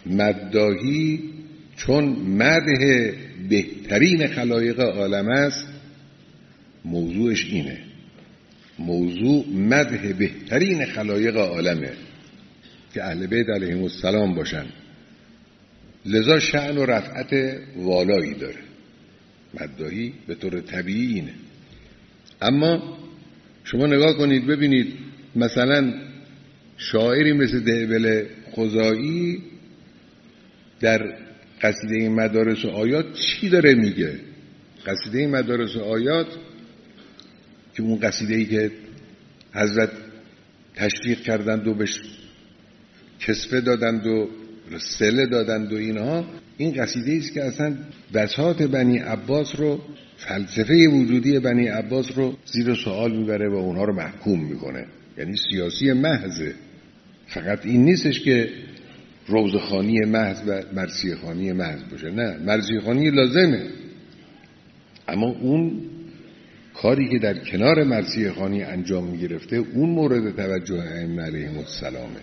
مداحی چون مدح بهترین خلایق عالم است، موضوعش اینه، موضوع مدح بهترین خلایق عالمه که اهل بیت علیهم السلام باشن، لذا شأن و رفعت والایی داره. مداحی به طور طبیعی اینه. اما شما نگاه کنید ببینید مثلا شاعری مثل دهبل خزاعی در قصیده مدارس و آیات چی داره میگه؟ قصیده مدارس و آیات که اون قصیده‌ای که حضرت تشویق کردند و بهش کسفه دادند و صله دادند و اینها، این قصیده است که اصلا بساط بنی عباس رو، فلسفه وجودی بنی عباس رو زیر سوال میبره و اونها رو محکوم میکنه. یعنی سیاسی محضه، فقط این نیستش که روضه‌خوانی محض و مرثیه‌خوانی محض باشه، نه، مرثیه‌خوانی لازمه، اما اون کاری که در کنار مرثیه‌خوانی انجام میگرفته اون مورد توجه ائمه علیهم السلامه.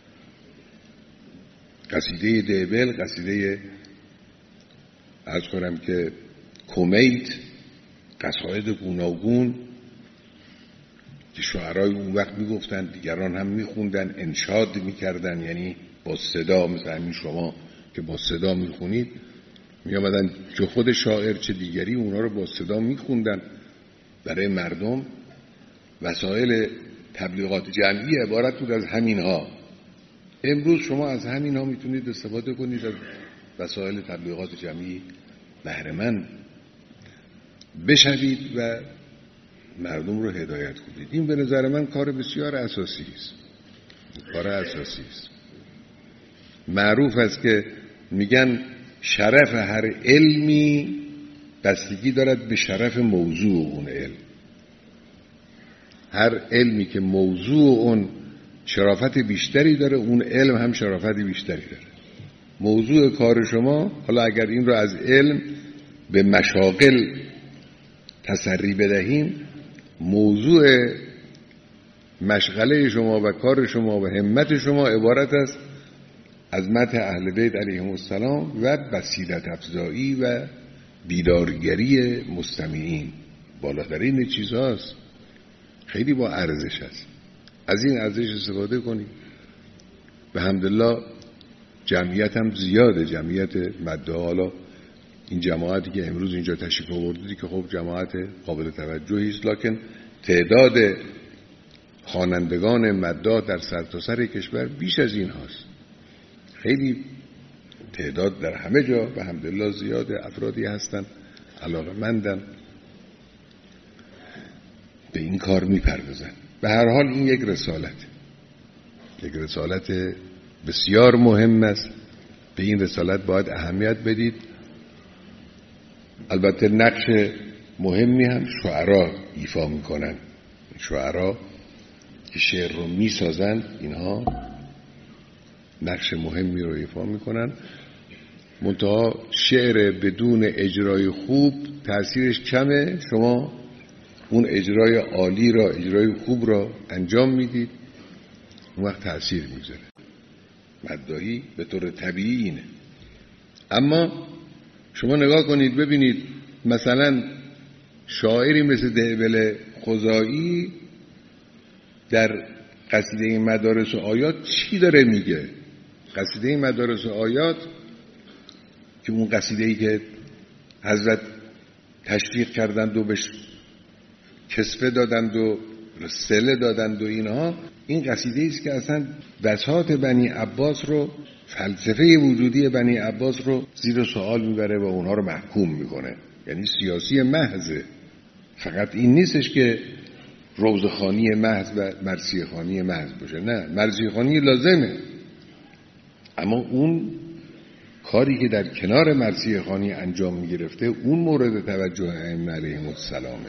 قصیده دهبل، قصیده عرض کنم که کمیت، قصاید گوناگون که شاعرای اون وقت میگفتن، دیگران هم میخوندن، انشاد میکردن، یعنی با صدا، مثل همین شما که با صدا میخونید، میامدن چه خود شاعر چه دیگری اونا رو با صدا میخوندن برای مردم. وسایل تبلیغات جمعی عبارت بود از همین ها. امروز شما از همین ها میتونید استفاده کنید، از وسایل تبلیغات جمعی بهره مند بشوید و مردم رو هدایت کنید. این به نظر من کار بسیار اساسی است، کار اساسی است. معروف است که میگن شرف هر علمی بستگی دارد به شرف موضوع اون علم. هر علمی که موضوع اون شرافت بیشتری داره، اون علم هم شرافت بیشتری داره. موضوع کار شما، حالا اگر این رو از علم به مشاغل تسری بدهیم، موضوع مشغله شما و کار شما و همت شما عبارت است از مدح اهل بیت علیهم السلام و بصیرت افزایی و بیدارگری مستمعین. بالاترین چیزهاست، خیلی با ارزش است. از این ارزش استفاده کنید. به حمدالله جمعیت هم زیاده، جمعیت مداح. حالا این جماعتی که امروز اینجا تشریف آوردید که خب جماعت قابل توجهی است، لکن تعداد خوانندگان مداح در سرتاسر کشور بیش از این هاست. خیلی تعداد در همه جا به حمدالله زیاده. افرادی هستن علاقه‌مندن به این کار میپردازن. به هر حال این یک رسالت بسیار مهم است. به این رسالت باید اهمیت بدید. البته نقش مهمی هم شعرا ایفا میکنن. شعرا که شعر رو میسازن، اینها نقش مهمی رو ایفا میکنن. منتها شعر بدون اجرای خوب تأثیرش کمه. شما اون اجرای عالی را، اجرای خوب را انجام میدید، اون وقت تأثیر میذاره. مداحی به طور طبیعی اینه. اما شما نگاه کنید ببینید مثلا شاعری مثل دهبل خزاعی در قصیده مدارس و آیات چی داره میگه؟ قصیده مدارس و آیات که اون قصیده‌ای که حضرت تشویق کردند و بهش کسفه دادند و صله دادند و اینها، این قصیده است که اصلا بساط بنی عباس رو، فلسفه وجودی بنی عباس رو زیر سوال میبره و اونها رو محکوم میکنه. یعنی سیاسی محضه، فقط این نیستش که روضه‌خوانی محض و مرثیه‌خوانی محض باشه، نه، مرثیه‌خوانی لازمه، اما اون کاری که در کنار مرثیه‌خوانی انجام میگرفته اون مورد توجه ائمه علیهم السلامه.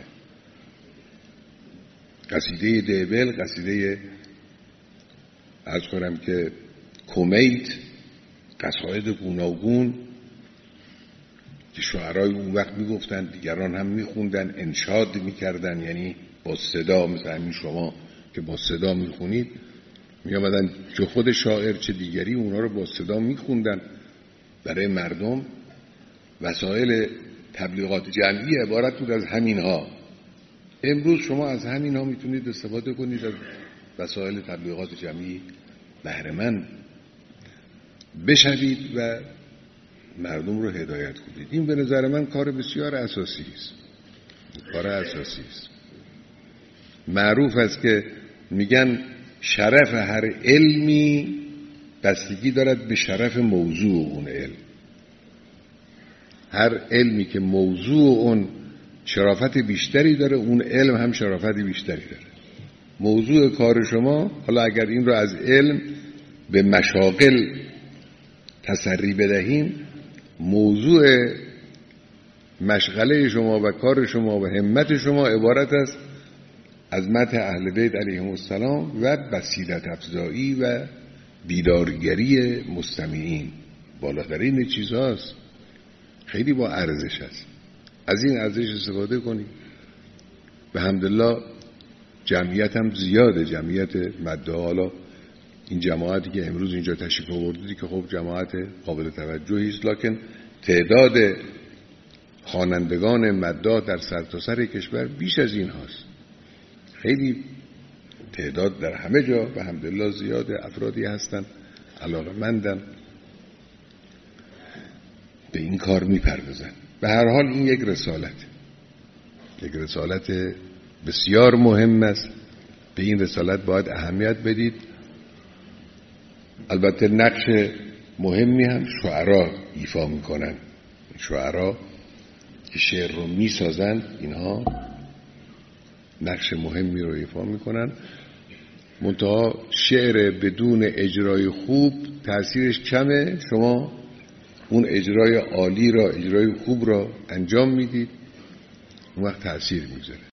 قصیده دهبل، قصیده عرض کنم که کمیت، قصاید گوناگون که شاعرای اون وقت میگفتن، دیگران هم میخوندن، انشاد میکردن، یعنی با صدا، مثل همین شما که با صدا میخونید، می آمدن چه خود شاعر چه دیگری اونا رو با صدا می خوندن برای مردم. وسایل تبلیغات جمعی عبارت بود از همین ها. امروز شما از همین ها میتونید استفاده کنید، از وسایل تبلیغات جمعی بهره مند بشوید و مردم رو هدایت کنید. این به نظر من کار بسیار اساسی است. کار اساسی است. معروف است که میگن شرف هر علمی بستگی دارد به شرف موضوع اون علم. هر علمی که موضوع اون شرافت بیشتری داره، اون علم هم شرافت بیشتری داره. موضوع کار شما، حالا اگر این رو از علم به مشاغل تسری بدهیم، موضوع مشغله شما و کار شما و همت شما عبارت است از مدح اهل بیت علیهم السلام و بصیرت افزایی و بیدارگری مستمعین. بالاترین چیزهاست، خیلی با ارزش است. از این ارزش استفاده کنید. به حمدالله جمعیت هم زیاده، جمعیت مداح. حالا این جماعتی که امروز اینجا تشریف آوردید که خب جماعت قابل توجهی است، لکن تعداد خوانندگان مداح در سرتاسر کشور بیش از این هاست. خیلی تعداد در همه جا به حمدالله زیاده. افرادی هستن علاقه‌مندن به این کار میپردازن. به هر حال این یک رسالت بسیار مهم است. به این رسالت باید اهمیت بدید. البته نقش مهمی هم شعرا ایفا میکنن. شعرا که شعر رو میسازن، اینها نقش مهمی رو ایفا میکنن. منتها شعر بدون اجرای خوب تأثیرش کمه. شما اون اجرای عالی را، اجرای خوب را انجام میدید، اون وقت تأثیر میذاره.